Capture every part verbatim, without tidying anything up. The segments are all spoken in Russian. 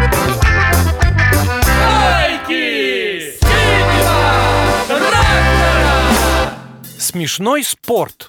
Байки Синего трактора. Смешной спорт.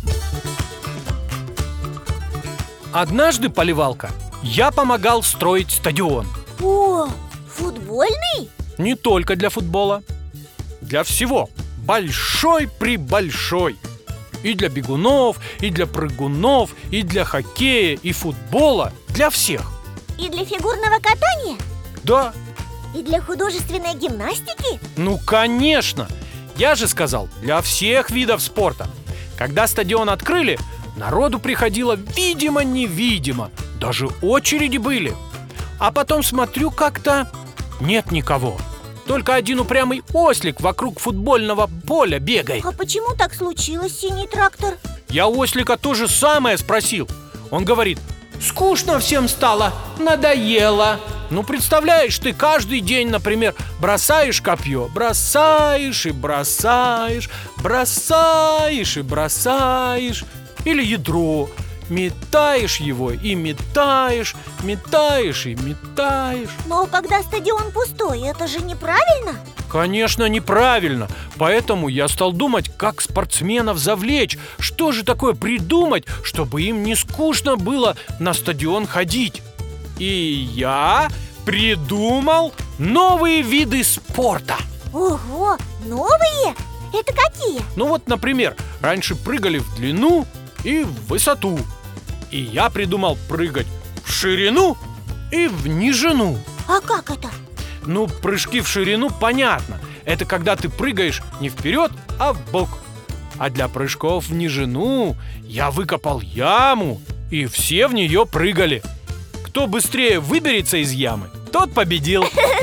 Однажды, Поливалка, я помогал строить стадион. О, футбольный? Не только для футбола. Для всего. Большой-пребольшой. И для бегунов, и для прыгунов, и для хоккея, и футбола. Для всех. И для фигурного катания? Да. И для художественной гимнастики? Ну, конечно. Я же сказал, для всех видов спорта. Когда стадион открыли, народу приходило видимо-невидимо. Даже очереди были. А потом смотрю, как-то нет никого. Только один упрямый ослик вокруг футбольного поля бегает. А почему так случилось, Синий трактор? Я у ослика то же самое спросил. Он говорит: скучно всем стало, надоело. Ну, представляешь, ты каждый день, например, бросаешь копье. Бросаешь и бросаешь, бросаешь и бросаешь. Или ядро. Метаешь его и метаешь, метаешь и метаешь. Но когда стадион пустой, это же неправильно? Конечно, неправильно. Поэтому я стал думать, как спортсменов завлечь. Что же такое придумать, чтобы им не скучно было на стадион ходить? И я придумал новые виды спорта. Ого, новые? Это какие? Ну вот, например, раньше прыгали в длину и в высоту. И я придумал прыгать в ширину и в нижину. А как это? Ну, прыжки в ширину понятно. Это когда ты прыгаешь не вперед, а вбок. А для прыжков в нижину я выкопал яму, и все в нее прыгали. Кто быстрее выберется из ямы, тот победил.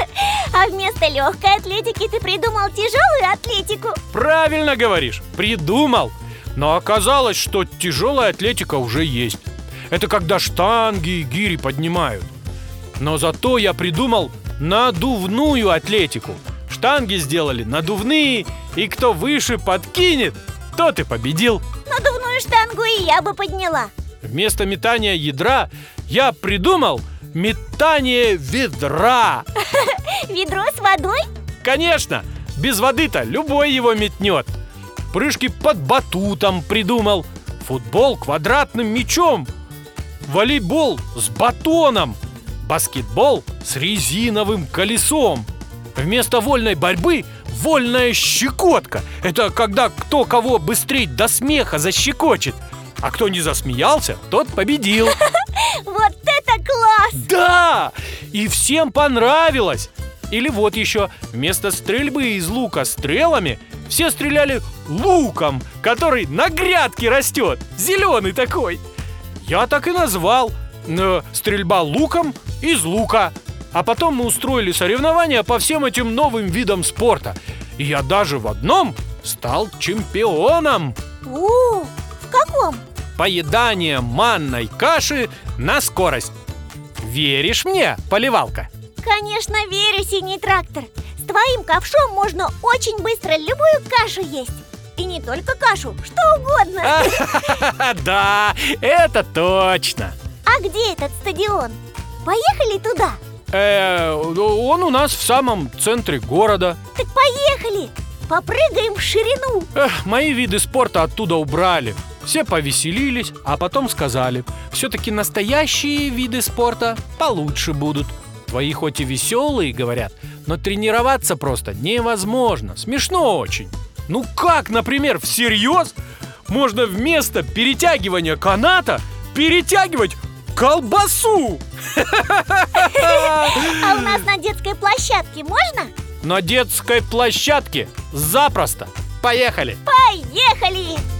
А вместо легкой атлетики ты придумал тяжелую атлетику? Правильно говоришь, придумал. Но оказалось, что тяжелая атлетика уже есть. Это когда штанги и гири поднимают. Но зато я придумал надувную атлетику. Штанги сделали надувные, и кто выше подкинет, тот и победил. Надувную штангу и я бы подняла. Вместо метания ядра я придумал метание ведра. Ведро с водой? Конечно, без воды-то любой его метнет. Прыжки под батутом придумал. Футбол квадратным мячом. Волейбол с батоном. Баскетбол с резиновым колесом. Вместо вольной борьбы вольная щекотка. Это когда кто кого быстрее до смеха защекочет. А кто не засмеялся, тот победил. Вот это класс! Да! И всем понравилось. Или вот еще, вместо стрельбы из лука стрелами все стреляли луком, который на грядке растет, зеленый такой. Я так и назвал э, стрельба луком из лука. А потом мы устроили соревнования по всем этим новым видам спорта. И я даже в одном стал чемпионом. О, в каком? Поедание манной каши на скорость. Веришь мне, Поливалка? Конечно, верю, Синий трактор. С твоим ковшом можно очень быстро любую кашу есть. И не только кашу, что угодно. Да, это точно. А где этот стадион? Поехали туда? Э, он у нас в самом центре города. Так поехали! Попрыгаем в ширину. Эх, мои виды спорта оттуда убрали. Все повеселились, а потом сказали: все-таки настоящие виды спорта получше будут. Твои хоть и веселые, говорят, но тренироваться просто невозможно. Смешно очень. Ну как, например, всерьез можно вместо перетягивания каната перетягивать колбасу? А у нас на детской площадке можно? На детской площадке запросто. Поехали! Поехали!